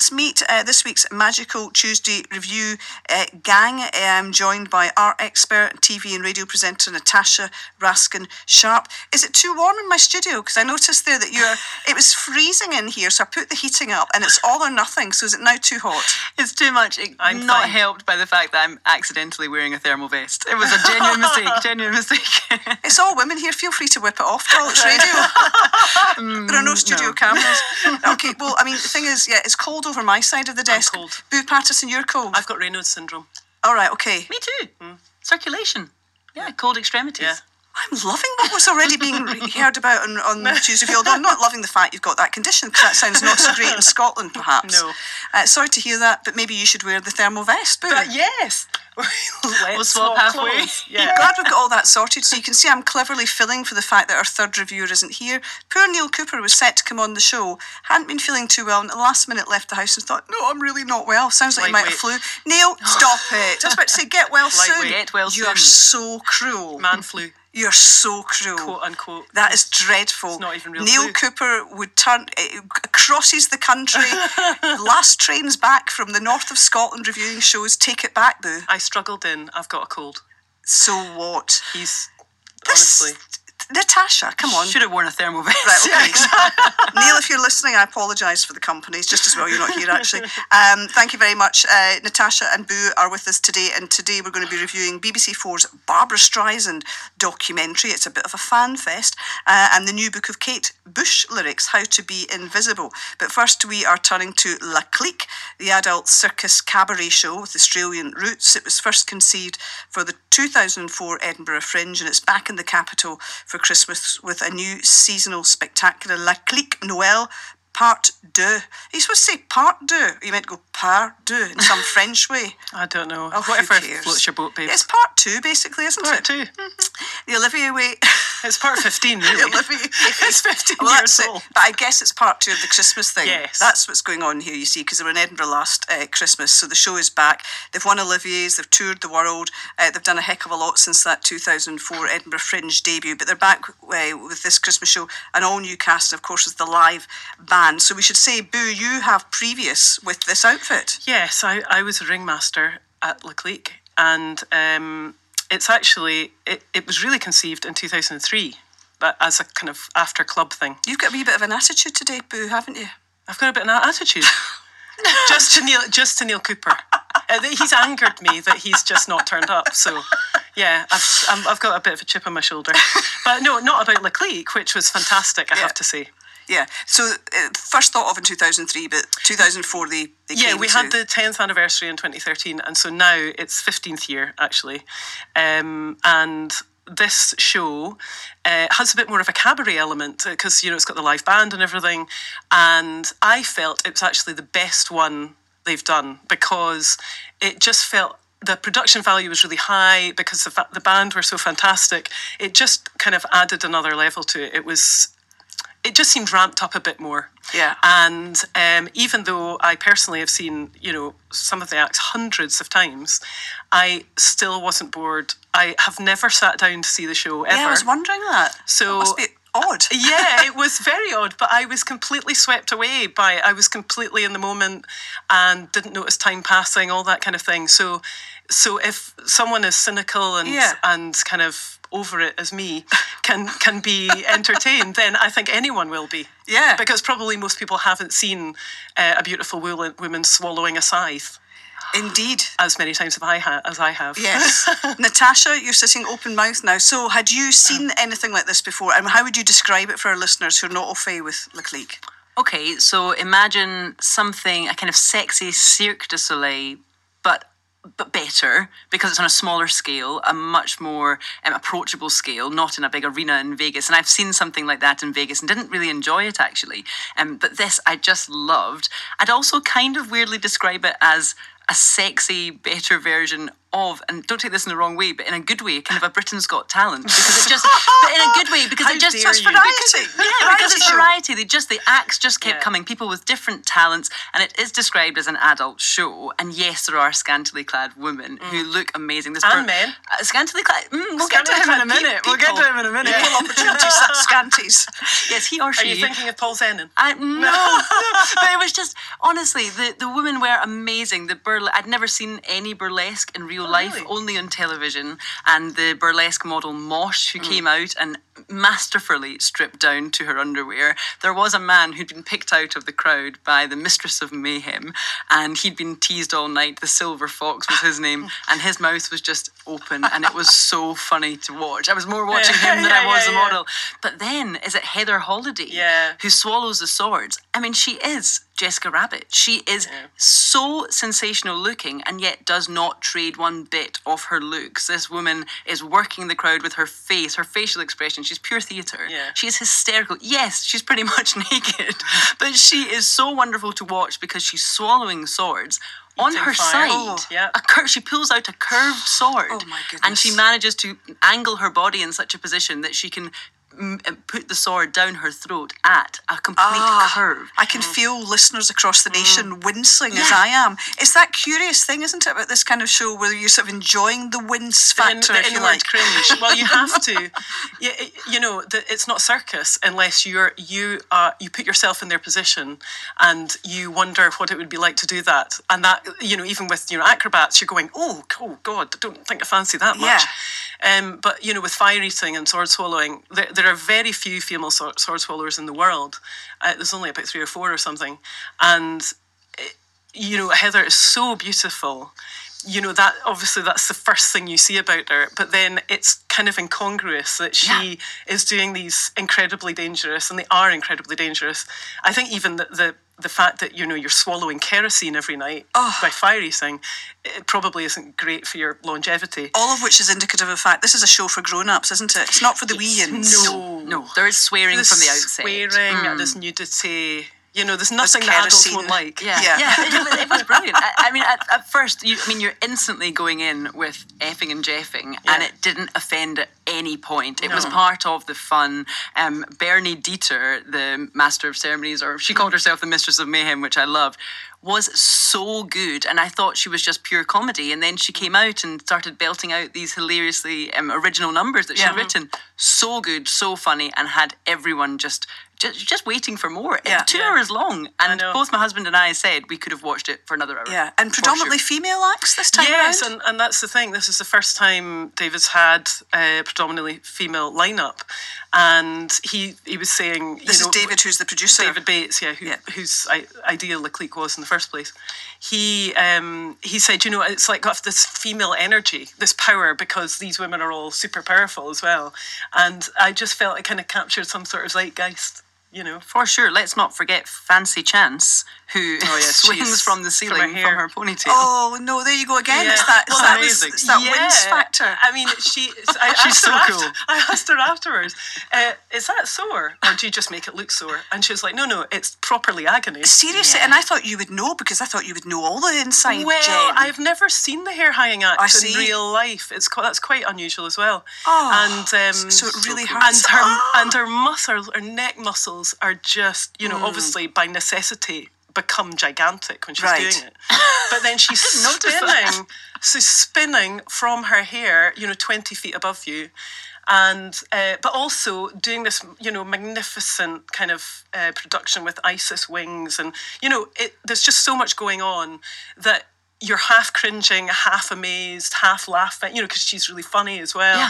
let's meet this week's Magical Tuesday Review gang. I'm joined by art expert, TV and radio presenter Natasha Raskin-Sharp. Is it too warm in my studio? Because I noticed there that it was freezing in here, so I put the heating up and it's all or nothing. So is it now too hot? It's too much. I'm not helped by the fact that I'm accidentally wearing a thermal vest. It was a genuine mistake. It's all women here. Feel free to whip it off, girl. It's radio. There are no studio cameras. Okay, well, I mean, the thing is, yeah, it's cold over my side of the desk. I'm cold. Boo Patterson, you're cold. I've got Raynaud's syndrome. All right, okay. Me too. Circulation. Yeah, cold extremities. Yeah. I'm loving what was already being heard about on Tuesday Field. I'm not loving the fact you've got that condition, because that sounds not so great in Scotland, perhaps. No. Sorry to hear that, but maybe you should wear the thermal vest, Boo. But yes. We'll swap halfway. Clothes. Yeah. Glad we've got all that sorted. So you can see I'm cleverly filling for the fact that our third reviewer isn't here. Poor Neil Cooper was set to come on the show, hadn't been feeling too well, and at the last minute left the house and thought, no, I'm really not well. Sounds like you might have flu. Neil, stop it. I was about to say, get well soon. Get well soon. You are so cruel. Man flu. You're so cruel. Quote unquote. That is dreadful. It's not even real Neil flu. Cooper would crosses the country, last trains back from the north of Scotland reviewing shows. Take it back, Boo. I struggled in. I've got a cold. So what? He's honestly. Natasha, come on. Should have worn a thermal vest. Right, okay. Neil, if you're listening, I apologise for the company. It's just as well you're not here, actually. Thank you very much. Natasha and Boo are with us today, and today we're going to be reviewing BBC4's Barbara Streisand documentary. It's a bit of a fan fest, and the new book of Kate Bush lyrics, How to Be Invisible. But first, we are turning to La Clique, the adult circus cabaret show with Australian roots. It was first conceived for the 2004 Edinburgh Fringe, and it's back in the capital for Christmas with a new seasonal spectacular, La Clique Noël Part 2. Are you supposed to say Part 2? You meant to go Part 2 in some French way? I don't know. Oh, Whatever who cares? floats your boat, babe. It's Part 2, basically, isn't Part it? 2. The Olivia way. It's part 15, really. Olivia. It's 15 Well, years that's old. it. But I guess it's part 2 of the Christmas thing. Yes. That's what's going on here, you see, because they were in Edinburgh last Christmas, so the show is back. They've won Olivier's, they've toured the world, they've done a heck of a lot since that 2004 Edinburgh Fringe debut, but they're back with this Christmas show, an all-new cast, and of course, with the live band. So we should say, Boo, you have previous with this outfit. Yes, I was a ringmaster at La Clique, and it's actually, it was really conceived in 2003, but as a kind of after club thing. You've got a wee bit of an attitude today, Boo, haven't you? I've got a bit of an attitude. just to Neil Cooper. He's angered me that he's just not turned up. So, yeah, I've got a bit of a chip on my shoulder. But no, not about La Clique, which was fantastic, I have to say. Yeah, so first thought of in 2003, but 2004 they came we had the 10th anniversary in 2013, and so now it's 15th year, actually. And this show has a bit more of a cabaret element, because, you know, it's got the live band and everything, and I felt it was actually the best one they've done, because it just felt the production value was really high, because the band were so fantastic. It just kind of added another level to it. It just seemed ramped up a bit more. Yeah. And even though I personally have seen, you know, some of the acts hundreds of times, I still wasn't bored. I have never sat down to see the show ever. Yeah, I was wondering that. So that must be odd. Yeah, it was very odd, but I was completely swept away by it. I was completely in the moment and didn't notice time passing, all that kind of thing. So if someone is cynical and kind of over it as me can be entertained, then I think anyone will be. Yeah. Because probably most people haven't seen a beautiful woman swallowing a scythe. Indeed. As many times as I have. Yes. Natasha, you're sitting open mouth now. So had you seen anything like this before? And how would you describe it for our listeners who are not au fait with La Clique? Okay, so imagine something, a kind of sexy Cirque du Soleil, but better, because it's on a smaller scale, a much more approachable scale, not in a big arena in Vegas. And I've seen something like that in Vegas and didn't really enjoy it, actually. But this I just loved. I'd also kind of weirdly describe it as a sexy, better version of, and don't take this in the wrong way, but in a good way, kind of a Britain's Got Talent, because it just, but in a good way, because it just, it's variety. because it's variety. The acts just kept coming, people with different talents, and it is described as an adult show. And yes, there are scantily clad women who look amazing. And men. Scantily clad. We'll get to him in a minute. We'll get to him in a minute. Equal opportunity scanties. Yes, he or she. Are you thinking of Paul Zenon? No, but it was just, honestly, the women were amazing. I'd never seen any burlesque in real life, really? only on television. And the burlesque model Mosh, who came out and masterfully stripped down to her underwear. There was a man who'd been picked out of the crowd by the Mistress of Mayhem, and he'd been teased all night. The Silver Fox was his name, and his mouth was just open, and it was so funny to watch. I was more watching him than I was the model. But then, is it Heather Holiday who swallows the swords? I mean, she is Jessica Rabbit. She is so sensational looking, and yet does not trade one bit of her looks. This woman is working the crowd with her face, her facial expression. She's pure theatre. Yeah. She is hysterical. Yes, she's pretty much naked, but she is so wonderful to watch because she's swallowing swords. On her side, she pulls out a curved sword, and she manages to angle her body in such a position that she can put the sword down her throat at a complete curve. I can feel listeners across the nation wincing as I am. It's that curious thing, isn't it, about this kind of show where you're sort of enjoying the wince factor, the if you inward like. cringe. Well, you have to. It's not circus unless you put yourself in their position and you wonder what it would be like to do that. And that, even with acrobats, you're going, oh God, I don't think I fancy that much. But with fire eating and sword swallowing, there are very few female sword swallowers in the world. There's only about 3 or 4 or something. And, Heather is so beautiful. That obviously that's the first thing you see about her. But then it's kind of incongruous that she is doing these incredibly dangerous, and they are incredibly dangerous. I think even the fact that you're swallowing kerosene every night by fire eating, it probably isn't great for your longevity. All of which is indicative of the fact this is a show for grown-ups, isn't it? It's not for the wee-ins. No. There is swearing from the outset. Swearing, there's nudity. There's nothing that adults won't like. It was brilliant. I mean, at first, you're instantly going in with effing and jeffing, and it didn't offend at any point. It was part of the fun. Bernie Dieter, the master of ceremonies, or she called herself the Mistress of Mayhem, which I loved, was so good, and I thought she was just pure comedy. And then she came out and started belting out these hilariously original numbers that she'd written. So good, so funny, and had everyone just waiting for more. 2 hours long, and both my husband and I said we could have watched it for another hour. Yeah, and predominantly female acts this time Yes, around? and that's the thing. This is the first time David's had a predominantly female lineup, and he was saying... This is David, who's the producer. David Bates, whose idea Leclerc was in the first place. He said, it's like got this female energy, this power, because these women are all super powerful as well. And I just felt it kind of captured some sort of zeitgeist. For sure. Let's not forget Fancy Chance, who swings from the ceiling from her ponytail. Oh no, there you go again. Yeah. It's that wince factor. I mean, she's so cool. I asked her afterwards, is that sore, or do you just make it look sore? And she was like, no, it's properly agony. Seriously, and I thought you would know, because I thought you would know all the inside. Well, Jen. I've never seen the hair hanging act in real life. That's quite unusual as well. And so it really hurts. And her neck muscles are just, obviously by necessity become gigantic when she's doing it. But then she's spinning from her hair, 20 feet above you. And but also doing this, magnificent kind of production with Isis wings, and there's just so much going on that you're half cringing, half amazed, half laughing, because she's really funny as well.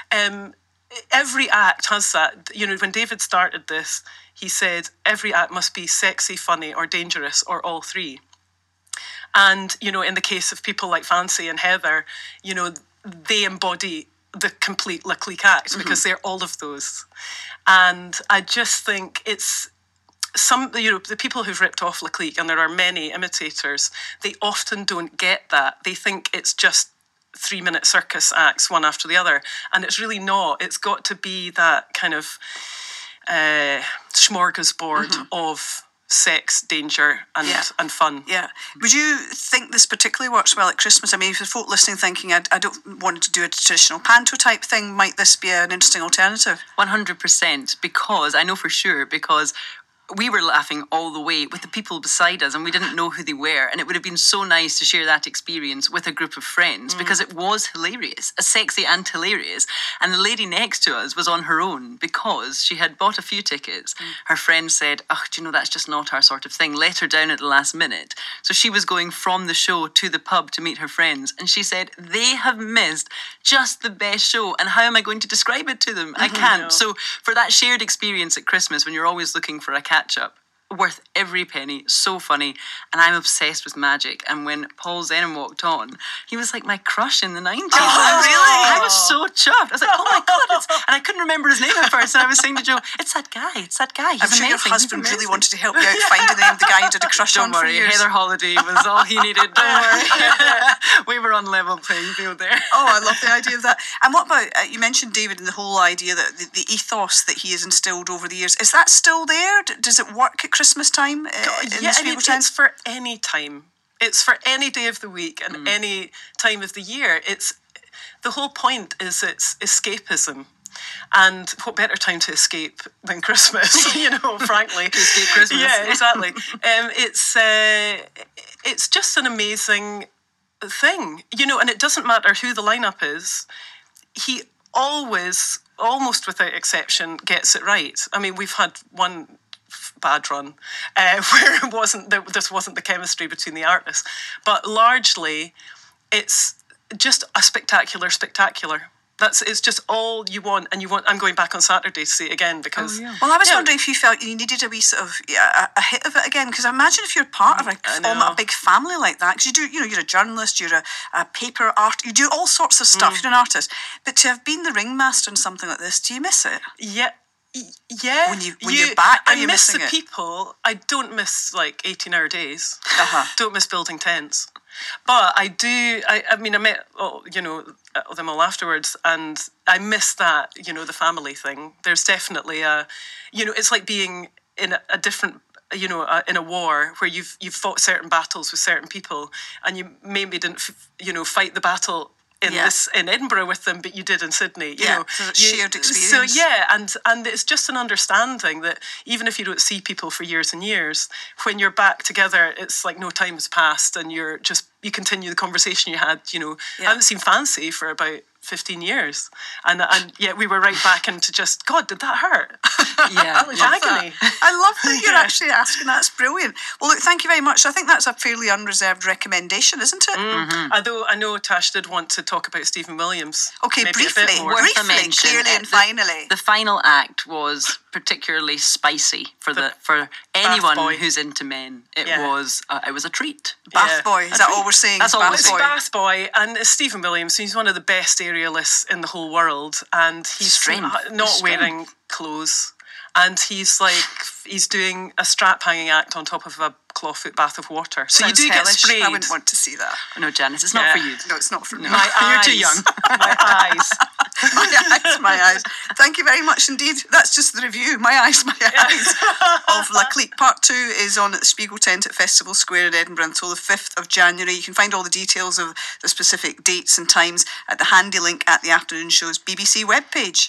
Every act has that. When David started this, he said every act must be sexy, funny, or dangerous, or all three. And in the case of people like Fancy and Heather, they embody the complete Leclerc act, because they're all of those. And I just think it's the people who've ripped off Leclerc, and there are many imitators, they often don't get that. They think it's just 3-minute circus acts, one after the other. And it's really not. It's got to be that kind of smorgasbord of sex, danger, and Yeah. and fun. Yeah. Would you think this particularly works well at Christmas? I mean, if there's folk listening thinking, I don't want to do a traditional panto type thing, might this be an interesting alternative? 100%, because I know for sure, because we were laughing all the way with the people beside us and we didn't know who they were, and it would have been so nice to share that experience with a group of friends because it was hilarious, sexy and hilarious. And the lady next to us was on her own because she had bought a few tickets. Her friend said, "Oh, do you know, that's just not our sort of thing," let her down at the last minute. So she was going from the show to the pub to meet her friends, and she said, "They have missed just the best show, and how am I going to describe it to them? I can't." No. So for that shared experience at Christmas, when you're always looking for a catch-up, worth every penny, so funny. And I'm obsessed with magic. And when Paul Zenon walked on, he was like my crush in the 90s. Really? I was so chuffed. I was like, oh my God. And I couldn't remember his name at first. And I was saying to Joe, it's that guy. He's I'm sure your amazing. husband He's really amazing." wanted to help you out finding the name of the guy you did a crush Don't on for worry, years. Heather Holiday was all he needed. Don't worry. We were on level playing field there. Oh, I love the idea of that. And what about, you mentioned, David, and the whole idea that the ethos that he has instilled over the years, is that still there? Does it work at Christmas time? In Yeah, the and it's for any time. It's for any day of the week and any time of the year. It's the whole point is it's escapism. And what better time to escape than Christmas, you know, frankly. To escape Christmas. Yeah, exactly. It's just an amazing thing, you know, and it doesn't matter who the lineup is. He always, almost without exception, gets it right. I mean, we've had one bad run where this wasn't the chemistry between the artists, but largely it's just a spectacular. It's just all you want, and I'm going back on Saturday to see it again because. Well, I was wondering if you felt you needed a wee sort of a hit of it again, because I imagine if you're part of a big family like that, because you do, you know, you're a journalist, you're a paper art, you do all sorts of stuff. You're an artist, but to have been the ringmaster in something like this, do you miss it? Yeah. When you're back, are I you miss missing the it? people. I don't miss like 18-hour days. Uh-huh. Don't miss building tents. But I do. I mean, I met them all afterwards, and I miss that. You know, the family thing. There's definitely it's like being in a different. In a war where you've fought certain battles with certain people, and you maybe didn't fight the battle in Edinburgh with them, but you did in Sydney. You know, so it's shared experience. So yeah, and it's just an understanding that even if you don't see people for years and years, when you're back together, it's like no time has passed, and you continue the conversation you had. You know, I haven't seen Fancy for about 15 years, and yet we were right back into just, God, did that hurt? Yeah, agony. I love that you're actually asking that. It's brilliant. Well, look, thank you very much. I think that's a fairly unreserved recommendation, isn't it? Although I know Tash did want to talk about Stephen Williams. Okay, maybe a bit briefly, more. Worth a mention. clearly, and finally. The final act was particularly spicy for anyone Boy. who's into men. It Yeah. was a treat. Bath Boy, is that all we're saying? That's all Bath we're It's saying. Bath Boy, and it's Stephen Williams. He's one of the best aerialists in the whole world, and he's Strength. not Strength. wearing clothes, and he's doing a strap hanging act on top of a clawfoot bath of water. So Sounds you do hellish. get sprayed. I wouldn't want to see that. No, Janice, it's not Yeah. for you. No, it's not for me. My You're eyes. too young. My eyes. my eyes. Thank you very much indeed. That's just the review. My eyes of La Clique. Part 2 is on at the Spiegel Tent at Festival Square in Edinburgh until the 5th of January. You can find all the details of the specific dates and times at the handy link at the afternoon show's BBC webpage.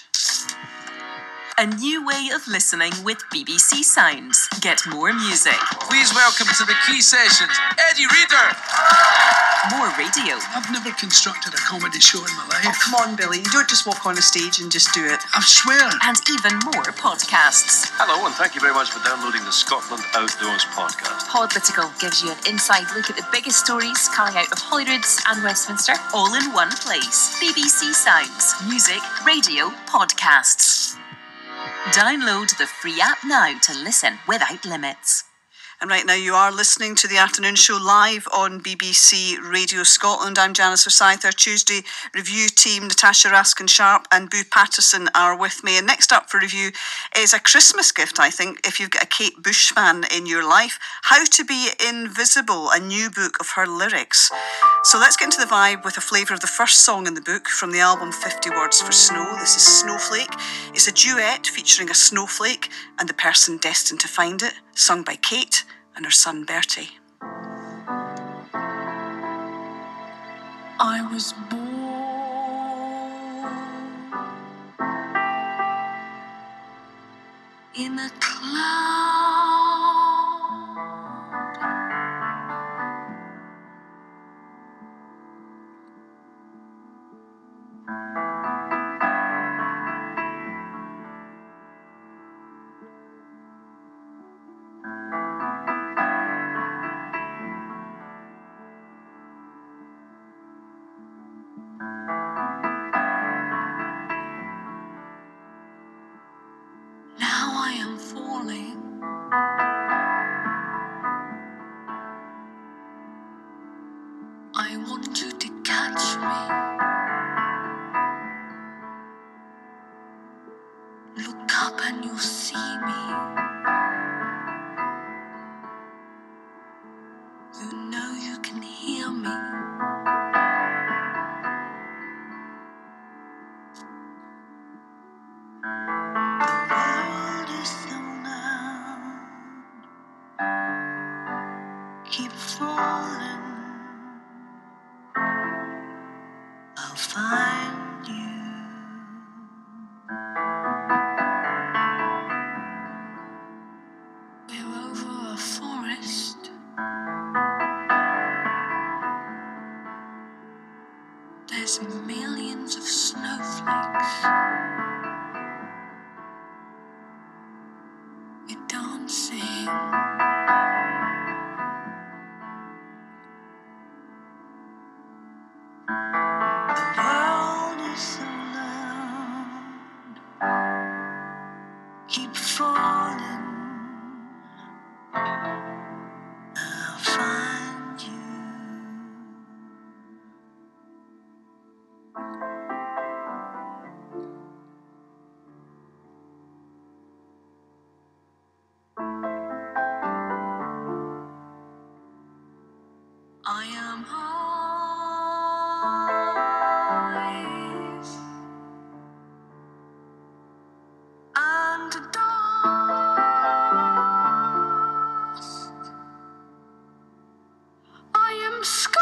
A new way of listening with BBC Sounds. Get more music, Please welcome to the key sessions, Eddie Reader. more radio, I've never constructed a comedy show in my life. Come on, Billy. You don't just walk on a stage and just do it. I swear. and even more podcasts. Hello, and thank you very much for downloading the Scotland Outdoors podcast. Podlitical gives you an inside look at the biggest stories coming out of Holyrood and Westminster, all in one place. BBC Sounds. Music, radio, podcasts. Download the free app now to listen without limits. And right now you are listening to the afternoon show live on BBC Radio Scotland. I'm Janice Forsyth. Our Tuesday review team, Natasha Raskin-Sharp and Boo Patterson, are with me. And next up for review is a Christmas gift, I think, if you've got a Kate Bush fan in your life. How to Be Invisible, a new book of her lyrics. So let's get into the vibe with a flavour of the first song in the book from the album 50 Words for Snow. This is Snowflake. It's a duet featuring a snowflake and the person destined to find it, sung by Kate and her son Bertie. I was born in a cloud. Now I am falling. I want you to catch me. Look up and you'll see me. You know you can hear me. The world is so loud. Keep falling. I'll find you. We're over a forest. There's millions of snowflakes. We're dancing. The world is so loud. Keep falling. I'll find you. I am eyes and dust. I am sky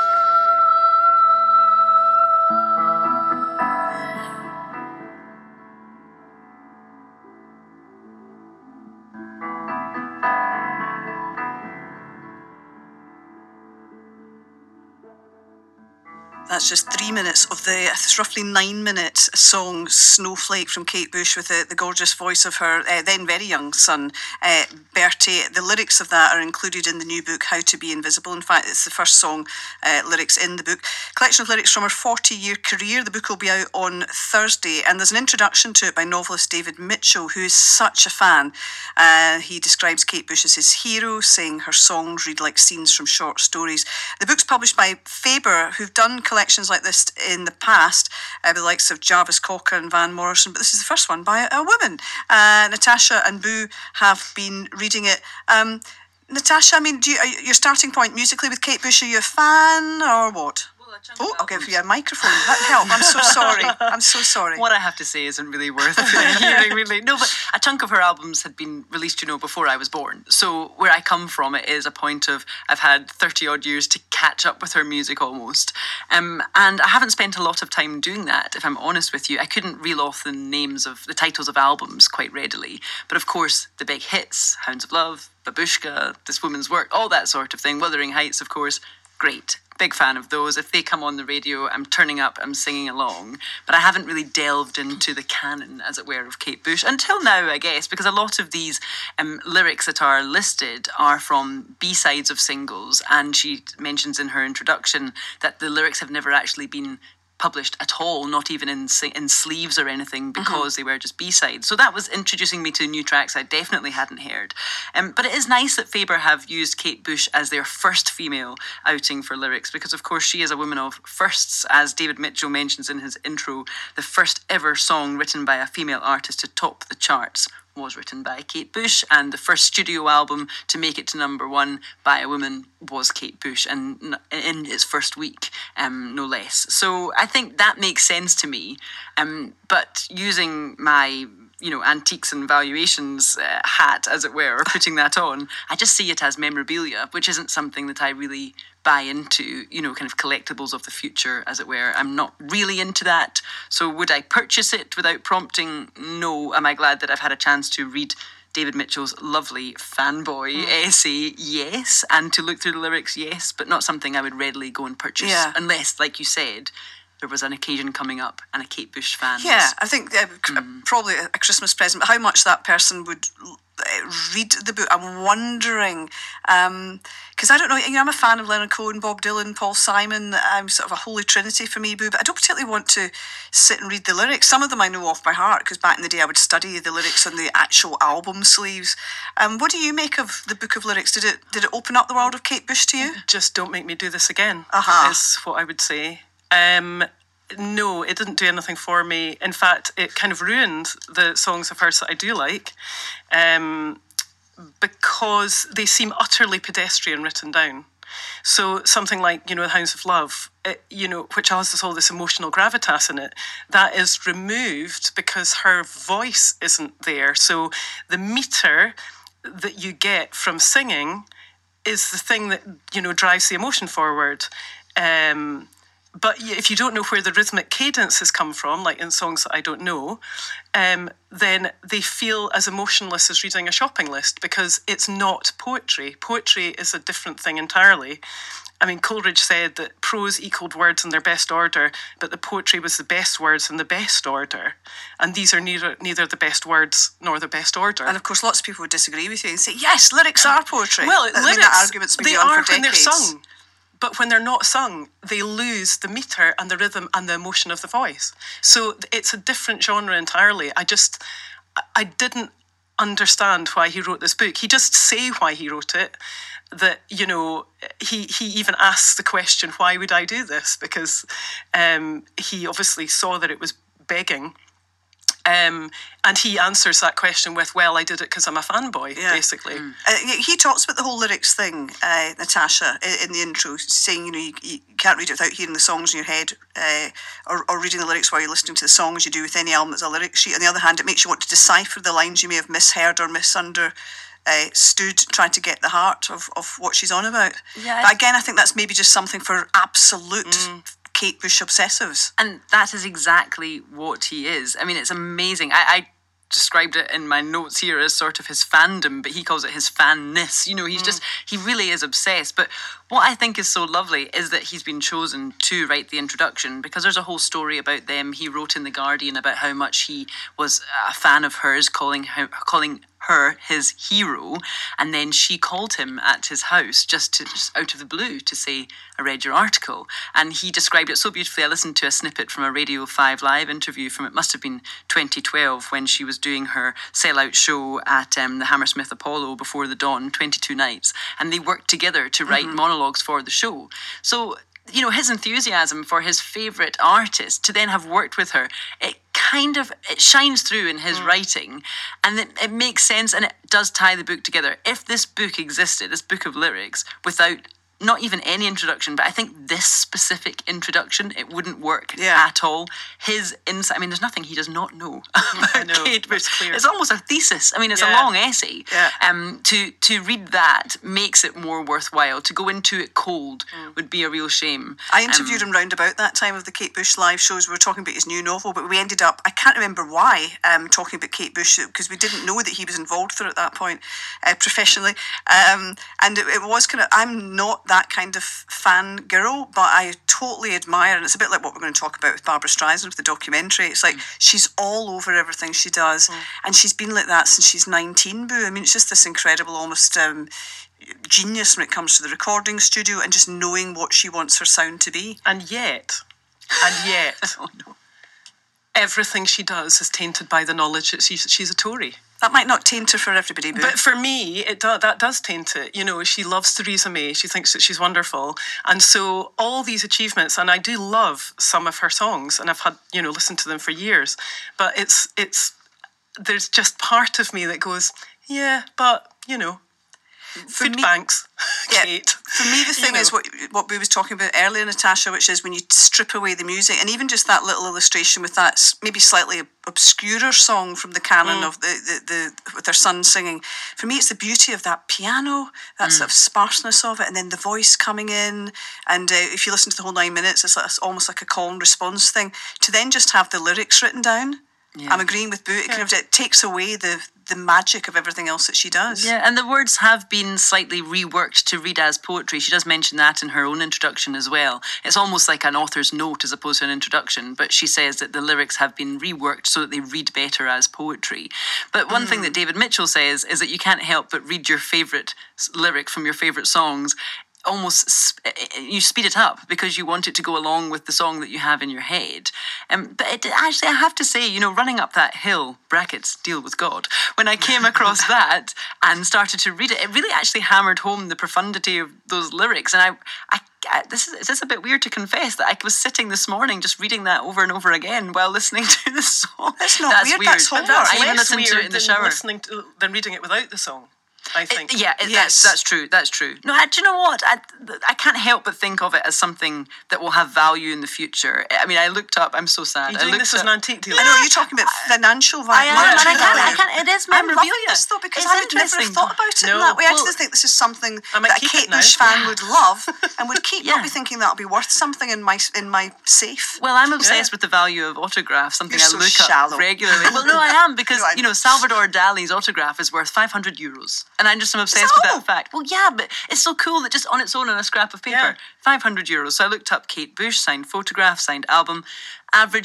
That's just 3 minutes of it's roughly 9 minutes song Snowflake from Kate Bush with the gorgeous voice of her then very young son, Bertie. The lyrics of that are included in the new book, How to Be Invisible. In fact, it's the first song lyrics in the book. Collection of lyrics from her 40-year career. The book will be out on Thursday, and there's an introduction to it by novelist David Mitchell, who is such a fan. He describes Kate Bush as his hero, saying her songs read like scenes from short stories. The book's published by Faber, who've done collections like this in the past, the likes of Jarvis Cocker and Van Morrison, but this is the first one by a woman. Natasha and Boo have been reading it. Natasha, I mean, your starting point musically with Kate Bush, are you a fan or what? Oh, I'll give you a microphone. That help. I'm so sorry. I'm so sorry. What I have to say isn't really worth hearing, really. No, but a chunk of her albums had been released, before I was born. So where I come from, it is a point of I've had 30 odd years to catch up with her music almost. And I haven't spent a lot of time doing that, if I'm honest with you. I couldn't reel off the titles of albums quite readily. But of course, the big hits, Hounds of Love, Babushka, This Woman's Work, all that sort of thing. Wuthering Heights, of course, great. Big fan of those. If they come on the radio, I'm turning up, I'm singing along. But I haven't really delved into the canon, as it were, of Kate Bush until now, I guess, because a lot of these lyrics that are listed are from B-sides of singles. And she mentions in her introduction that the lyrics have never actually been published at all, not even in sleeves or anything, because they were just B-sides. So that was introducing me to new tracks I definitely hadn't heard. But it is nice that Faber have used Kate Bush as their first female outing for lyrics, because of course she is a woman of firsts. As David Mitchell mentions in his intro, the first ever song written by a female artist to top the charts was written by Kate Bush, and the first studio album to make it to #1 by a woman was Kate Bush, and in its first week, no less. So I think that makes sense to me. But using my antiques and valuations hat, as it were, or putting that on, I just see it as memorabilia, which isn't something that I really buy into, kind of collectibles of the future, as it were. I'm not really into that. So would I purchase it without prompting? No. Am I glad that I've had a chance to read David Mitchell's lovely fanboy essay? Yes. And to look through the lyrics? Yes. But not something I would readily go and purchase, unless, like you said, there was an occasion coming up and a Kate Bush fan. Yeah, I think probably a Christmas present, but how much that person would read the book, I'm wondering, because I don't know, I'm a fan of Leonard Cohen, Bob Dylan, Paul Simon. I'm sort of a holy trinity for me, Boo, but I don't particularly want to sit and read the lyrics. Some of them I know off by heart, because back in the day I would study the lyrics on the actual album sleeves. What do you make of the book of lyrics? Did it open up the world of Kate Bush to you? Just don't make me do this again, is what I would say. No, it didn't do anything for me. In fact, it kind of ruined the songs of hers that I do like, because they seem utterly pedestrian written down. So something like, The Hounds of Love, which has all this emotional gravitas in it, that is removed because her voice isn't there. So the meter that you get from singing is the thing that, drives the emotion forward. But if you don't know where the rhythmic cadence has come from, like in songs that I don't know, then they feel as emotionless as reading a shopping list, because it's not poetry. Poetry is a different thing entirely. I mean, Coleridge said that prose equaled words in their best order, but the poetry was the best words in the best order. And these are neither the best words nor the best order. And of course, lots of people would disagree with you and say, yes, lyrics are poetry. Well, that argument's been they going are for when decades. they're sung. But when they're not sung, they lose the meter and the rhythm and the emotion of the voice. So it's a different genre entirely. I didn't understand why he wrote this book. He just say why he wrote it. That, he even asks the question, why would I do this? Because he obviously saw that it was begging. And he answers that question with, well, I did it because I'm a fanboy, basically. He talks about the whole lyrics thing, Natasha, in the intro, saying, you can't read it without hearing the songs in your head, or reading the lyrics while you're listening to the song, as you do with any album that's a lyric sheet. On the other hand, it makes you want to decipher the lines you may have misheard or misunderstood, trying to get the heart of what she's on about. Yeah, but again, I think that's maybe just something for absolute Kate Bush obsessives. And that is exactly what he is. I mean, it's amazing. I described it in my notes here as sort of his fandom, but he calls it his fanness. He really is obsessed. But what I think is so lovely is that he's been chosen to write the introduction, because there's a whole story about them. He wrote in The Guardian about how much he was a fan of hers, calling her his hero, and then she called him at his house just out of the blue to say, I read your article. And he described it so beautifully. I listened to a snippet from a Radio 5 Live interview from, it must have been 2012, when she was doing her sellout show at the Hammersmith Apollo Before the Dawn, 22 nights, and they worked together to write monologues for the show. So his enthusiasm for his favourite artist, to then have worked with her, it shines through in his writing, and it makes sense, and it does tie the book together. If this book existed, this book of lyrics, without not even any introduction, but I think this specific introduction, it wouldn't work at all. His insight, there's nothing he does not know about Kate Bush. It's almost a thesis. It's a long essay. To read that makes it more worthwhile. To go into it cold would be a real shame. I interviewed him round about that time of the Kate Bush live shows. We were talking about his new novel, but we ended up, I can't remember why, talking about Kate Bush, because we didn't know that he was involved with her at that point, professionally. And it was I'm not that kind of fan girl, but I totally admire, and it's a bit like what we're going to talk about with Barbra Streisand with the documentary. It's like she's all over everything she does, and she's been like that since she's 19, Boo. It's just this incredible, almost genius when it comes to the recording studio and just knowing what she wants her sound to be. And yet, And yet, everything she does is tainted by the knowledge that she's a Tory. That might not taint her for everybody, But for me, that does taint it. You know, she loves Theresa May. She thinks that she's wonderful. And so all these achievements, and I do love some of her songs, and I've had, listened to them for years. But there's just part of me that goes, yeah, but, For food me- banks, Yeah. Kate. For me, the thing is what we was talking about earlier, Natasha, which is when you strip away the music, and even just that little illustration with that maybe slightly obscurer song from the canon of the with their son singing. For me, it's the beauty of that piano, that sort of sparseness of it, and then the voice coming in. And if you listen to the whole 9 minutes, it's almost like a call and response thing. To then just have the lyrics written down. Yeah. I'm agreeing with Boo. It takes away the magic of everything else that she does. Yeah, and the words have been slightly reworked to read as poetry. She does mention that in her own introduction as well. It's almost like an author's note as opposed to an introduction, but she says that the lyrics have been reworked so that they read better as poetry. But one thing that David Mitchell says is that you can't help but read your favourite lyric from your favourite songs. You speed it up because you want it to go along with the song that you have in your head. But actually, I have to say, running up that hill, brackets, deal with God, when I came across that and started to read it, it really actually hammered home the profundity of those lyrics. And is this a bit weird to confess that I was sitting this morning just reading that over and over again while listening to the song? That's not weird. That's homework. That's I even less listened to it in the shower. Than reading it without the song. I think. Yes. That's true. That's true. No, do you know what? I can't help but think of it as something that will have value in the future. I mean, I looked up. I'm so sad. You're doing this as an antique deal. I know, you're talking about financial value. I can't. It is memorabilia. I'm loving this though because I would never have thought about it in that way. I just think this is something that a Kate Bush fan would love and would keep. I'll be thinking that'll be worth something in my safe. Well, I'm obsessed with the value of autographs. Something You're I so look shallow. up regularly. Well, no, I am because Salvador Dali's autograph is worth €500, and I just am obsessed with that fact. Well, yeah, but it's so cool that just on its own on a scrap of paper, €500. So I looked up Kate Bush, signed photograph, signed album, average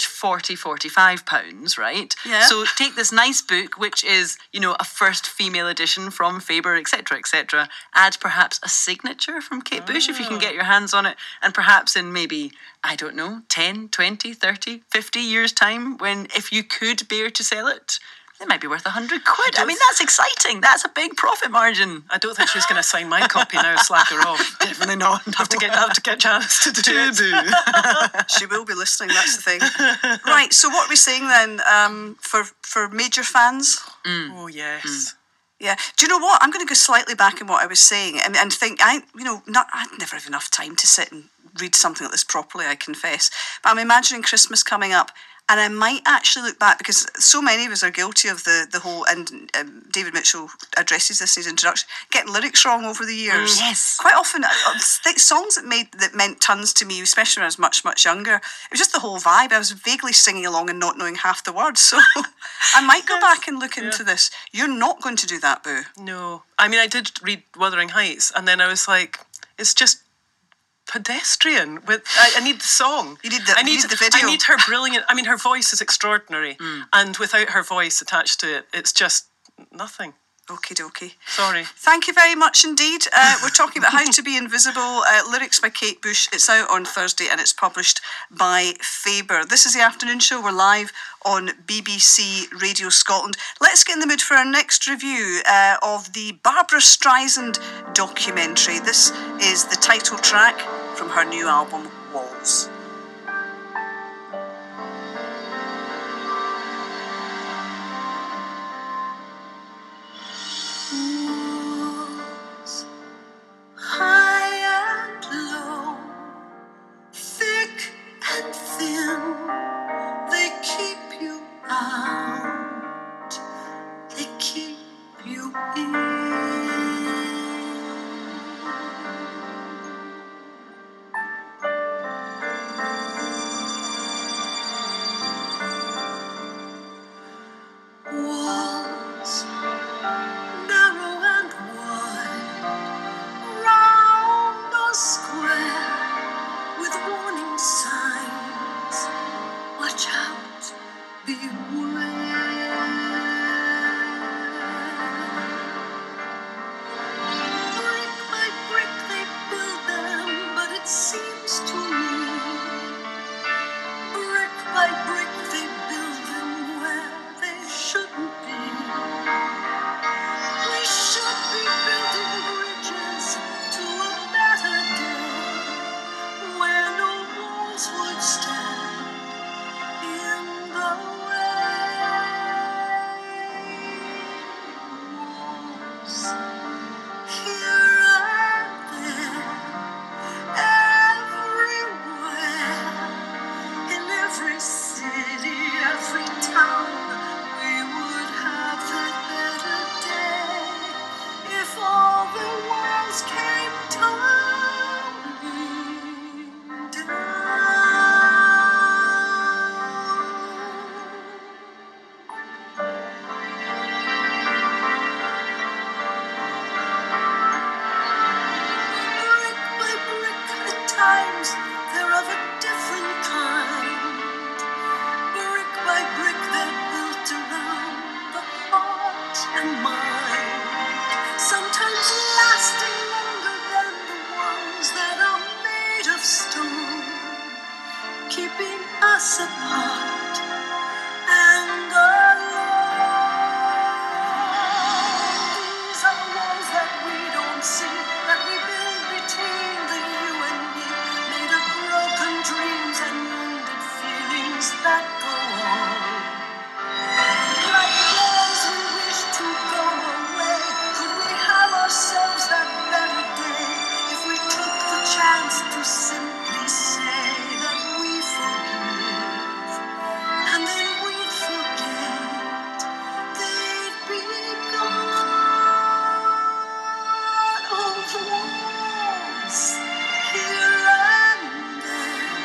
£45, right? Yeah. So take this nice book, which is, a first female edition from Faber, etc., etc. Add perhaps a signature from Kate Bush if you can get your hands on it, and perhaps in maybe, I don't know, 10, 20, 30, 50 years' time, if you could bear to sell it, it might be worth £100. I mean, that's exciting. That's a big profit margin. I don't think she's going to sign my copy now. Slack her off. Definitely not. Have to get Janice to do it. She will be listening. That's the thing. Right. So what are we saying then? For major fans. Oh yes. Yeah. Do you know what? I'm going to go slightly back in what I was saying and think I'd never have enough time to sit and read something like this properly. I confess, but I'm imagining Christmas coming up. And I might actually look back because so many of us are guilty of the whole, and David Mitchell addresses this in his introduction, getting lyrics wrong over the years. Yes. Quite often, songs that meant tons to me, especially when I was much, much younger, it was just the whole vibe. I was vaguely singing along and not knowing half the words. So I might go back and look into this. You're not going to do that, Boo. No. I mean, I did read Wuthering Heights, and then I was like, it's just pedestrian. I need the song. You need the video. I need her brilliant. I mean, her voice is extraordinary, and without her voice attached to it, it's just nothing. Okie dokie. Sorry. Thank you very much indeed. We're talking about How to Be Invisible, lyrics by Kate Bush. It's out on Thursday and it's published by Faber. This is the afternoon show. We're live on BBC Radio Scotland. Let's get in the mood for our next review of the Barbra Streisand documentary. This is the title track from her new album, Walls. High and low, thick and thin, they keep you out, they keep you in. walls came tumbling down. Brick by brick, at times they're of a different kind. Brick by brick, they're built around the heart and mind. Sometimes lasting longer than the ones that are made of stone, keeping us apart and alone. These are the walls that we don't see, that we build between the you and me, made of broken dreams and wounded feelings that go on. Like walls we wish to go away. Could we have ourselves that better day if we took the chance to simply say that we forgive, and then we'd forget, they'd be gone. Oh, the walls here and there,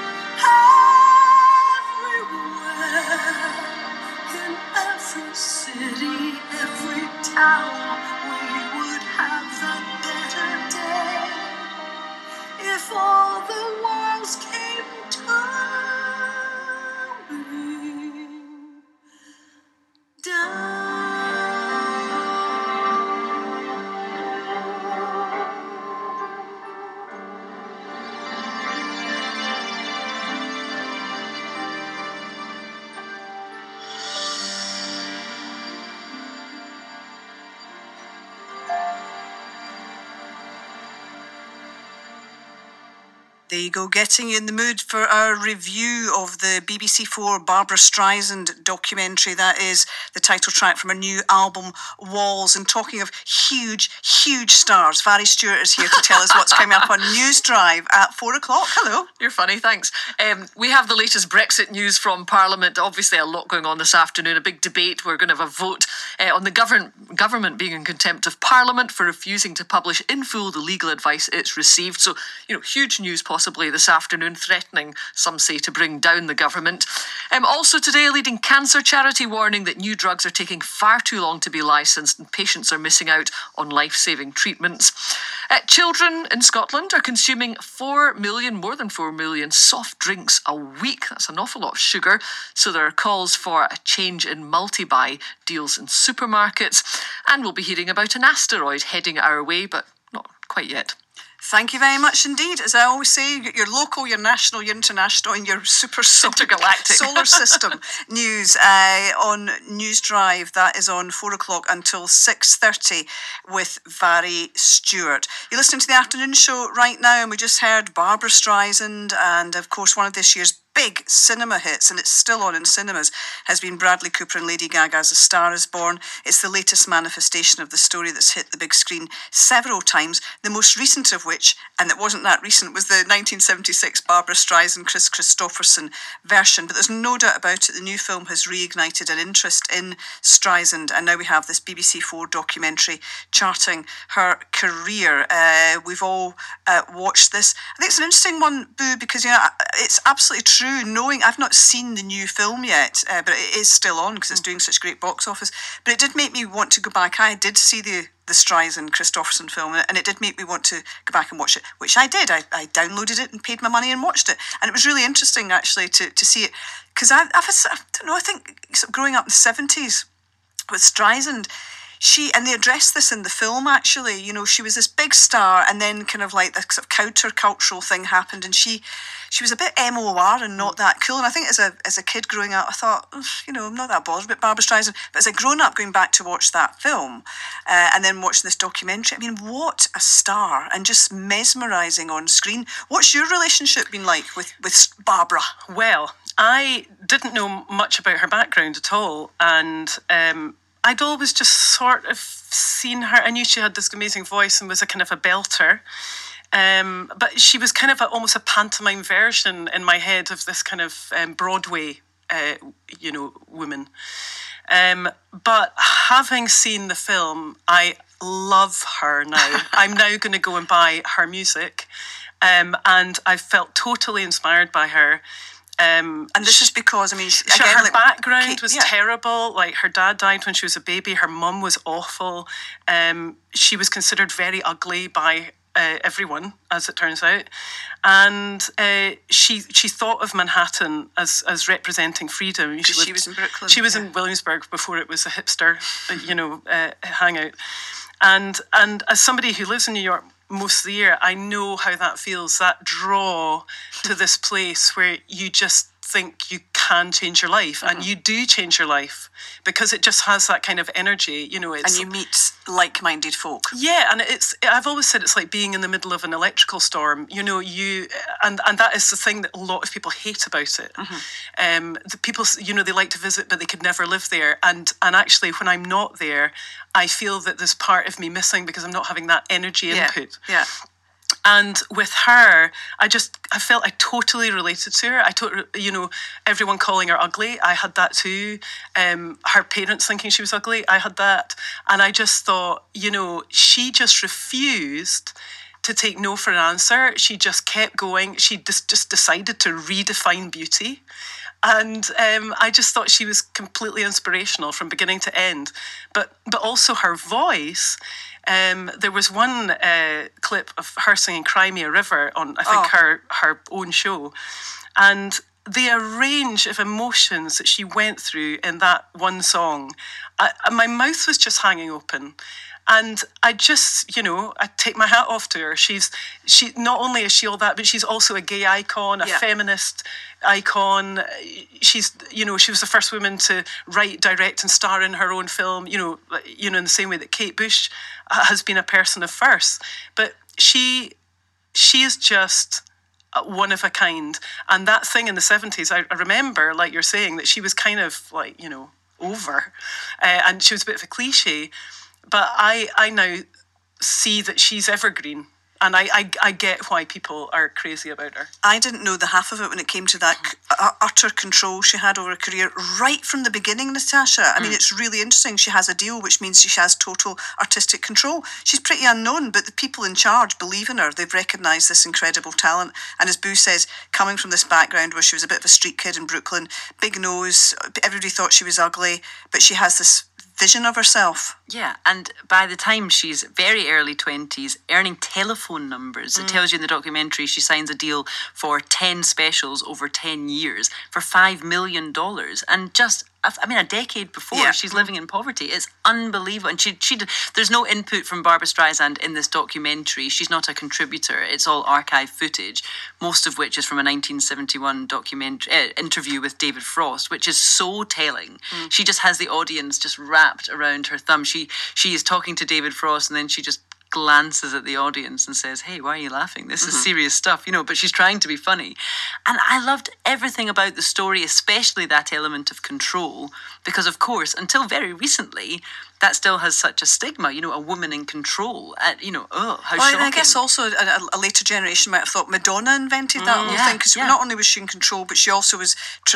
everywhere, in every city, every town, we would have that better day if all the walls came tumbling down. There you go, getting you in the mood for our review of the BBC4 Barbara Streisand documentary. That is the title track from her new album, Walls. And talking of huge, huge stars, Vary Stewart is here to tell us what's coming up on News Drive at 4 o'clock. Hello. You're funny, thanks. We have the latest Brexit news from Parliament. Obviously, a lot going on this afternoon. A big debate. We're going to have a vote on the government being in contempt of Parliament for refusing to publish in full the legal advice it's received. So, huge news possibly this afternoon, threatening, some say, to bring down the government. Also today, a leading cancer charity warning that new drugs are taking far too long to be licensed and patients are missing out on life-saving treatments. Children in Scotland are consuming more than 4 million soft drinks a week. That's an awful lot of sugar. So there are calls for a change in multi-buy deals in supermarkets. And we'll be hearing about an asteroid heading our way, but not quite yet. Thank you very much indeed. As I always say, your local, your national, your international, and your intergalactic solar system news on News Drive. That is on 4 o'clock until 6:30 with Vary Stewart. You're listening to the afternoon show right now, and we just heard Barbara Streisand, and of course one of this year's big cinema hits, and it's still on in cinemas, has been Bradley Cooper and Lady Gaga's A Star Is Born. It's the latest manifestation of the story that's hit the big screen several times, the most recent of which, and it wasn't that recent, was the 1976 Barbara Streisand, Chris Christopherson version. But there's no doubt about it, the new film has reignited an interest in Streisand, and now we have this BBC4 documentary charting her career. We've all watched this. I think it's an interesting one, Boo, because it's absolutely true. Knowing I've not seen the new film yet, but it is still on because it's doing such great box office. But it did make me want to go back. I did see the Streisand Christopherson film, and it did make me want to go back and watch it, which I did. I downloaded it and paid my money and watched it, and it was really interesting actually to see it, because I don't know, I think growing up in the 70s with Streisand, and they addressed this in the film actually, she was this big star, and then kind of like the sort of counter-cultural thing happened, and she was a bit MOR and not that cool. And I think as a kid growing up, I thought, I'm not that bothered about Barbara Streisand. But as a grown-up, going back to watch that film and then watching this documentary, I mean, what a star, and just mesmerising on screen. What's your relationship been like with Barbara? Well, I didn't know much about her background at all, and I'd always just sort of seen her. I knew she had this amazing voice and was a kind of a belter. But she was kind of almost a pantomime version in my head of this kind of Broadway, woman. But having seen the film, I love her now. I'm now going to go and buy her music. And I felt totally inspired by her. And this is because, I mean, her background was terrible. Like, her dad died when she was a baby. Her mum was awful. She was considered very ugly by everyone, as it turns out. And she thought of Manhattan as representing freedom. She was in Brooklyn. She was in Williamsburg before it was a hipster, hangout. And as somebody who lives in New York most of the year, I know how that feels, that draw to this place where you just think you can change your life, and you do change your life because it just has that kind of energy, and you meet like-minded folk. Yeah, and I've always said it's like being in the middle of an electrical storm. And that is the thing that a lot of people hate about it. The people, they like to visit, but they could never live there. And actually, when I'm not there, I feel that there's part of me missing because I'm not having that energy input. Yeah. And with her, I felt I totally related to her. Everyone calling her ugly, I had that too. Her parents thinking she was ugly, I had that. And I just thought, she just refused to take no for an answer. She just kept going. She just decided to redefine beauty. And I just thought she was completely inspirational from beginning to end. But also her voice. There was one clip of her singing Cry Me a River on, I think, her own show. And the range of emotions that she went through in that one song, my mouth was just hanging open. And I just, I take my hat off to her. She not only is she all that, but she's also a gay icon, a feminist icon. She's, she was the first woman to write, direct, and star in her own film. In the same way that Kate Bush has been a person of first. But she is just one of a kind. And that thing in the 70s, I remember, like you're saying, that she was kind of like, over, and she was a bit of a cliche. But I now see that she's evergreen. And I get why people are crazy about her. I didn't know the half of it when it came to that utter control she had over her career right from the beginning, Natasha. I mean, it's really interesting. She has a deal, which means she has total artistic control. She's pretty unknown, but the people in charge believe in her. They've recognised this incredible talent. And as Boo says, coming from this background where she was a bit of a street kid in Brooklyn, big nose, everybody thought she was ugly, but she has this vision of herself. Yeah, and by the time she's very early 20s, earning telephone numbers, it tells you in the documentary she signs a deal for 10 specials over 10 years for $5 million. And just, a decade before, she's living in poverty. It's unbelievable. And she there's no input from Barbra Streisand in this documentary. She's not a contributor. It's all archive footage, most of which is from a 1971 interview with David Frost, which is so telling. She just has the audience just wrapped around her thumb. She is talking to David Frost, and then she just glances at the audience and says, "Hey, why are you laughing? This is serious stuff," but she's trying to be funny. And I loved everything about the story, especially that element of control, because of course, until very recently, that still has such a stigma, a woman in control. How shocking. And I guess also a later generation might have thought Madonna invented that whole thing, because not only was she in control, but she also was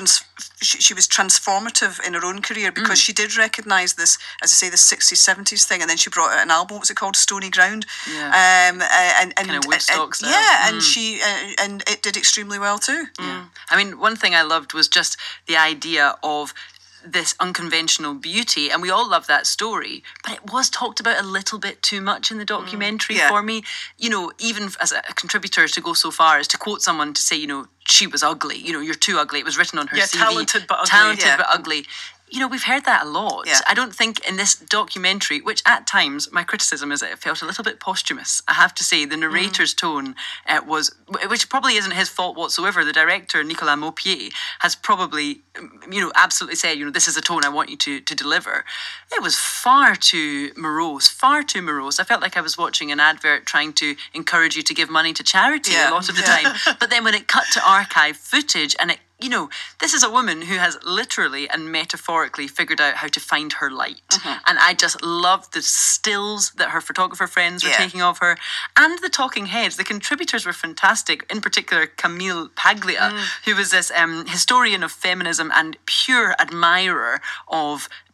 she was transformative in her own career, because she did recognise this, as I say, the 60s, 70s thing, and then she brought out an album, what was it called, Stony Ground? Yeah. And kind of Woodstock style. Yeah, and she and it did extremely well too. Yeah. I mean, one thing I loved was just the idea of this unconventional beauty, and we all love that story, but it was talked about a little bit too much in the documentary for me. Even as a contributor, to go so far as to quote someone to say, she was ugly, you're too ugly. It was written on her CV. Talented but ugly. But ugly. We've heard that a lot. Yeah. I don't think in this documentary, which at times, my criticism is that it felt a little bit posthumous. I have to say, the narrator's tone was, which probably isn't his fault whatsoever. The director, Nicolas Maupier, has probably, absolutely said, this is the tone I want you to deliver. It was far too morose. I felt like I was watching an advert trying to encourage you to give money to charity a lot of the time. But then when it cut to archive footage and it, this is a woman who has literally and metaphorically figured out how to find her light. And I just loved the stills that her photographer friends were taking of her, and the talking heads. The contributors were fantastic, in particular Camille Paglia, who was this historian of feminism and pure admirer of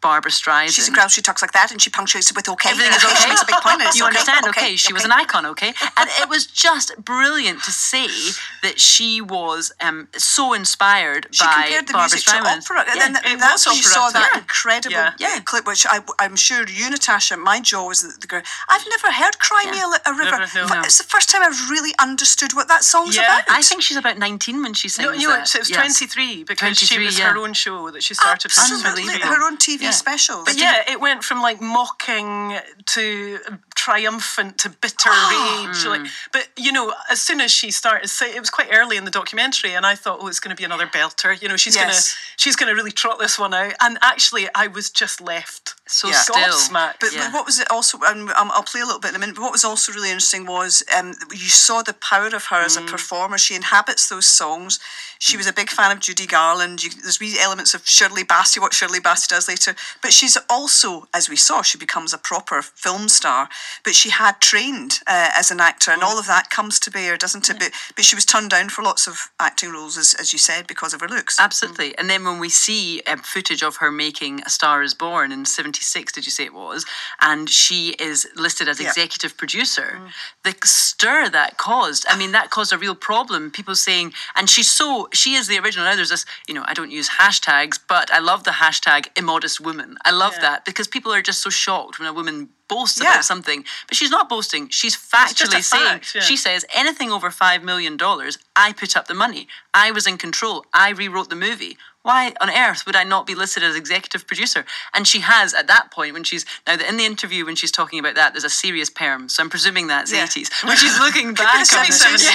Barbara Streisand. She's a girl, she talks like that, and she punctuates it with okay. Everything is Okay, okay. She makes a big point. And it's You understand? Okay, she was an okay. icon. Okay, and it was just brilliant to see that she was so inspired She by compared the Barbara music Streisand. to opera, and Yeah. then that's when you saw that operatic. incredible Yeah. clip, which I'm sure you, Natasha, my jaw was the girl. I've never heard "Cry Me a River." Never, no. It's the first time I've really understood what that song's Yeah. about. I think she's about 19 when she sings No, that. it was Yes. 23 because she 23, was yeah. her own show that she started. when she was Absolutely, 23. her own TV special. But yeah, it went from like mocking to triumphant to bitter rage. Like, but as soon as she started, it was quite early in the documentary, and I thought, oh, it's going to be another belter. Yes. She's gonna really trot this one out. And actually, I was just left So Yeah. still. gobsmacked. But, Yeah. but what was it also, and I'll play a little bit in a minute, but what was also really interesting was you saw the power of her as a performer. She inhabits those songs. She was a big fan of Judy Garland. There's wee elements of Shirley Bassey, what Shirley Bassey does later. But she's also, as we saw, she becomes a proper film star. But she had trained as an actor, and all of that comes to bear, doesn't it? But she was turned down for lots of acting roles, as you said, because of her looks. Absolutely. And then when we see footage of her making A Star Is Born in 76, did you say it was? And she is listed as executive producer. The stir that caused, I mean, that caused a real problem. People saying, and she is the original. Now there's this, I don't use hashtags, but I love the hashtag immodest woman. I love that because people are just so shocked when a woman boasts about something, but she's not boasting. She's factually just a saying, fact, yeah. she says, anything over $5 million, I put up the money. I was in control. I rewrote the movie. Why on earth would I not be listed as executive producer? And she has at that point when she's, now in the interview when she's talking about that, there's a serious perm. So I'm presuming that's 80s. When she's looking back on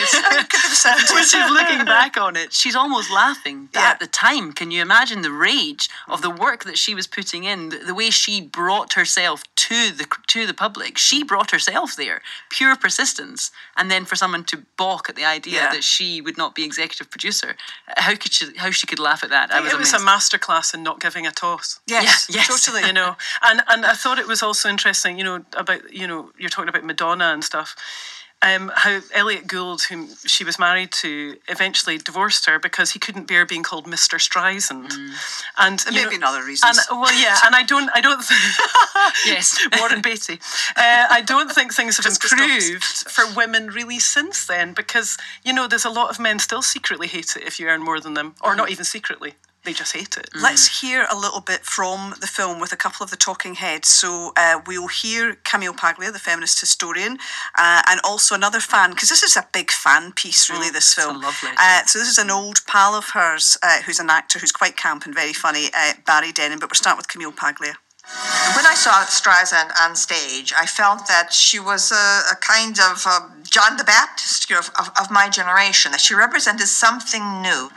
it, when she's looking back on it, she's almost laughing. But at the time, can you imagine the rage of the work that she was putting in, the way she brought herself to the public? She brought herself there, pure persistence. And then for someone to balk at the idea that she would not be executive producer, how she could laugh at that? It was a masterclass in not giving a toss. Yes, yes. totally. And I thought it was also interesting, about, you're talking about Madonna and stuff, how Elliot Gould, whom she was married to, eventually divorced her because he couldn't bear being called Mr. Streisand. And maybe another reason. And I don't think Yes. Warren Beatty. I don't think things have improved for women really since then because, there's a lot of men still secretly hate it if you earn more than them, or not even secretly. They just hate it. Let's hear a little bit from the film with a couple of the talking heads. So we'll hear Camille Paglia, the feminist historian, and also another fan, because this is a big fan piece, really, this film. lovely. So this is an old pal of hers who's an actor who's quite camp and very funny, Barry Dennen, but we'll start with Camille Paglia. When I saw Streisand on stage, I felt that she was a kind of John the Baptist of my generation, that she represented something new.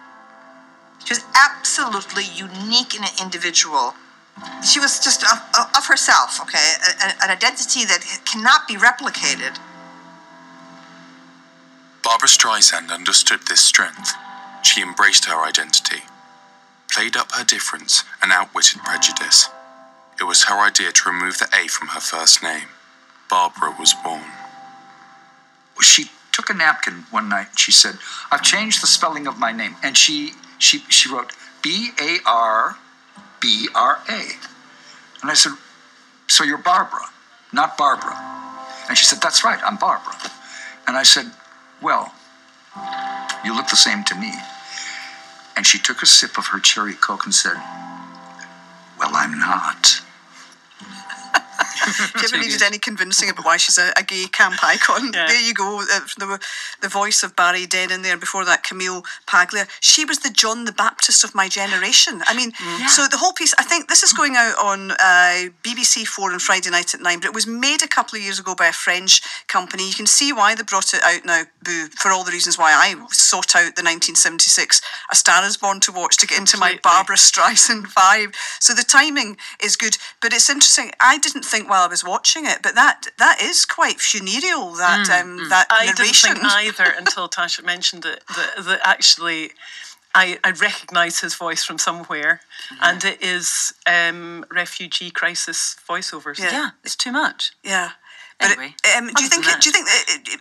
She was absolutely unique and individual. She was just of herself, okay? An identity that cannot be replicated. Barbara Streisand understood this strength. She embraced her identity, played up her difference, and outwitted prejudice. It was her idea to remove the A from her first name. Barbara was born. She took a napkin one night and she said, "I've changed the spelling of my name." And she wrote Barbra. And I said, "So you're Barbara, not Barbara?" And she said, "That's right, I'm Barbara." And I said, "Well, you look the same to me." And she took a sip of her cherry Coke and said, "Well, I'm not." If you ever needed any convincing about why she's a gay camp icon, there you go. The voice of Barry Dennen there. Before that, Camille Paglia. She was the John the Baptist of my generation. I mean, so the whole piece, I think this is going out on BBC 4 on Friday night at 9, but it was made a couple of years ago by a French company. You can see why they brought it out now, Boo, for all the reasons why I sought out the 1976 A Star Is Born to watch to get into my Barbara Streisand vibe. So the timing is good, but it's interesting. I didn't think while I was watching it, but that is quite funereal, that that I narration. didn't think either until Tasha mentioned it, that actually I recognise his voice from somewhere, and it is refugee crisis voiceovers. Yeah, it's too much. Yeah. But Anyway, do you think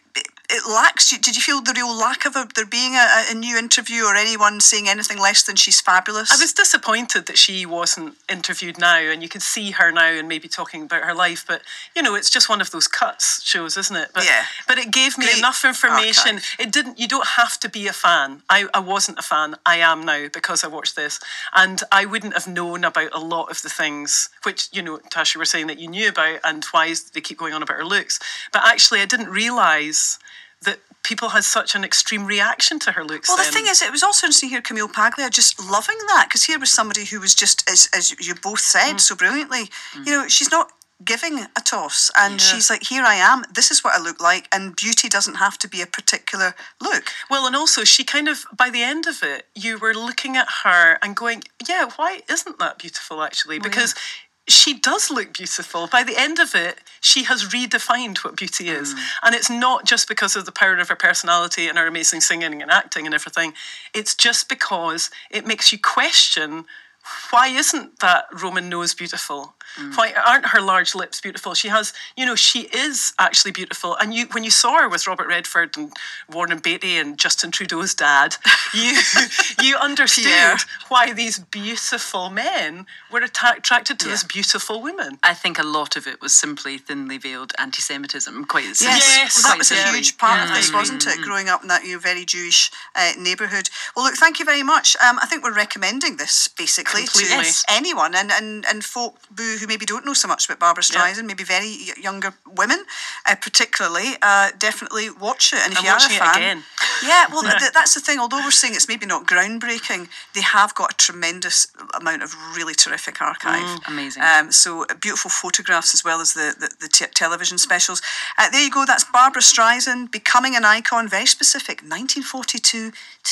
it lacks. Did you feel the real lack of there being a new interview or anyone saying anything less than she's fabulous? I was disappointed that she wasn't interviewed now, and you could see her now and maybe talking about her life. But it's just one of those cuts shows, isn't it? But, yeah. But it gave me enough information. It didn't. You don't have to be a fan. I wasn't a fan. I am now because I watched this, and I wouldn't have known about a lot of the things which Tasha were saying that you knew about, and why they keep going on about her looks. But actually, I didn't realise that people had such an extreme reaction to her looks. Well, the thing is, it was also interesting to hear Camille Paglia just loving that, because here was somebody who was just, as you both said so brilliantly, she's not giving a toss, and she's like, here I am, this is what I look like, and beauty doesn't have to be a particular look. Well, and also she kind of, by the end of it, you were looking at her and going, yeah, why isn't that beautiful actually? Because she does look beautiful. By the end of it, she has redefined what beauty is. And it's not just because of the power of her personality and her amazing singing and acting and everything. It's just because it makes you question, why isn't that Roman nose beautiful? Why aren't her large lips beautiful? She has, she is actually beautiful. And when you saw her with Robert Redford and Warren Beatty and Justin Trudeau's dad, you understood why these beautiful men were attracted to this beautiful woman. I think a lot of it was simply thinly veiled anti-Semitism, quite simply. Yes, well, that was a huge part of this, wasn't it? Growing up in that very Jewish neighbourhood. Well, look, thank you very much. I think we're recommending this basically to anyone, and folk who maybe don't know so much about Barbra Streisand, maybe very younger women, particularly, definitely watch it. And if I'm you are a watching fan, it again. Yeah, well, that's the thing. Although we're saying it's maybe not groundbreaking, they have got a tremendous amount of really terrific archive. Amazing. So beautiful photographs as well as the television specials. There you go. That's Barbra Streisand, becoming an icon. Very specific. 1942 to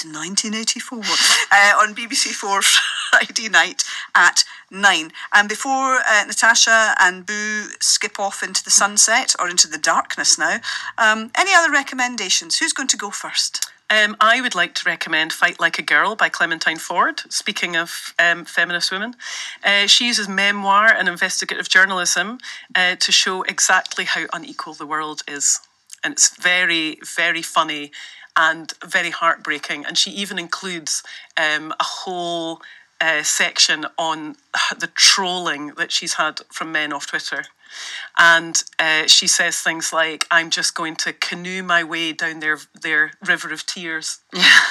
1984 on BBC4 Friday night at 9. And before Natasha and Boo skip off into the sunset or into the darkness now, any other recommendations? Who's going to go first? I would like to recommend Fight Like a Girl by Clementine Ford, speaking of feminist women. She uses memoir and investigative journalism to show exactly how unequal the world is. And it's very, very funny and very heartbreaking. And she even includes a whole section on the trolling that she's had from men off Twitter. And she says things like, I'm just going to canoe my way down their river of tears.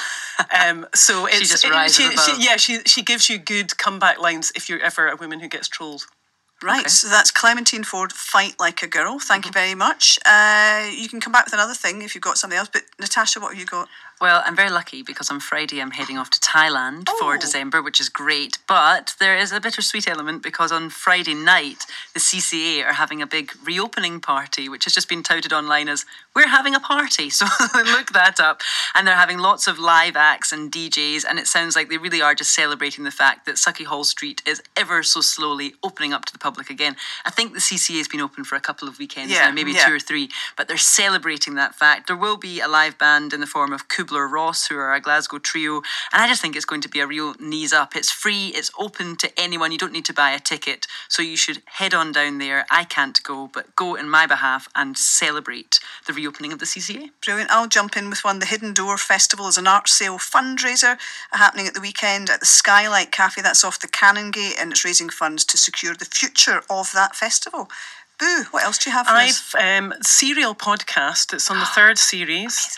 So it's, she just rises above. She gives you good comeback lines if you're ever a woman who gets trolled. Right, so that's Clementine Ford, Fight Like a Girl. Thank you very much. You can come back with another thing if you've got something else. But Natasha, what have you got? Well, I'm very lucky because on Friday I'm heading off to Thailand for December, which is great. But there is a bittersweet element because on Friday night, the CCA are having a big reopening party, which has just been touted online as, we're having a party. So look that up. And they're having lots of live acts and DJs. And it sounds like they really are just celebrating the fact that Sucky Hall Street is ever so slowly opening up to the public again. I think the CCA has been open for a couple of weekends now, maybe 2 or 3. But they're celebrating that fact. There will be a live band in the form of Kubler-Ross, who are a Glasgow trio, and I just think it's going to be a real knees up. It's free, it's open to anyone, you don't need to buy a ticket, so you should head on down there. I can't go, but go in my behalf and celebrate the reopening of the CCA. Brilliant. I'll jump in with one. The Hidden Door Festival is an art sale fundraiser happening at the weekend at the Skylight Cafe. That's off the Canongate, and it's raising funds to secure the future of that festival. Boo, what else do you have for us? I've Serial Podcast. It's on the 3rd series.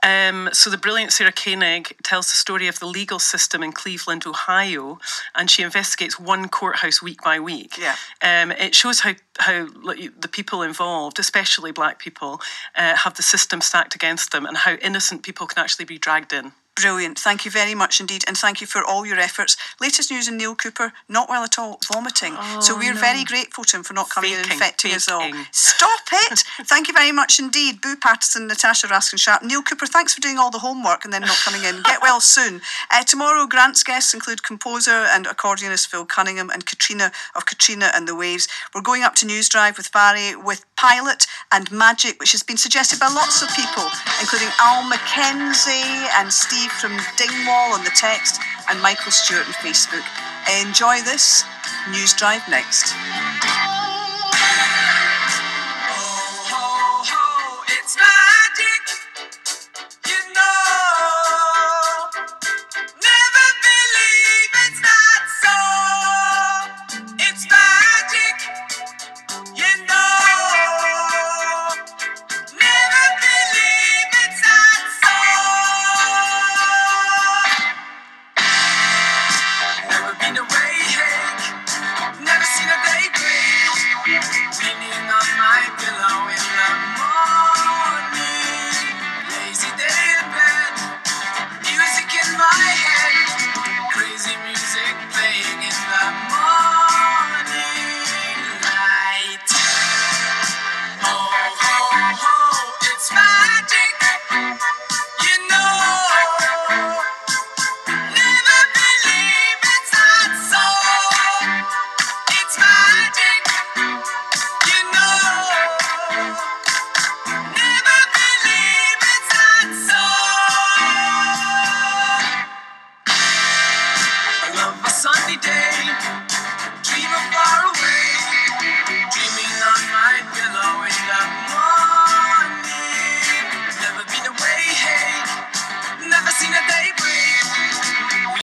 So the brilliant Sarah Koenig tells the story of the legal system in Cleveland, Ohio, and she investigates one courthouse week by week. It shows how the people involved, especially black people, have the system stacked against them, and how innocent people can actually be dragged in. Brilliant. Thank you very much indeed. And thank you for all your efforts. Latest news in Neil Cooper, not well at all, vomiting. So we're very grateful to him for not coming in and infecting us all. Stop it. Thank you very much indeed. Boo Patterson, Natasha Raskin-Sharp. Neil Cooper, thanks for doing all the homework and then not coming in. Get well soon. Tomorrow, Grant's guests include composer and accordionist Phil Cunningham and Katrina of Katrina and the Waves. We're going up to News Drive with Barry with Pilot and Magic, which has been suggested by lots of people, including Al Mackenzie and Steve from Dingwall on the text, and Michael Stewart on Facebook. Enjoy this. News Drive next.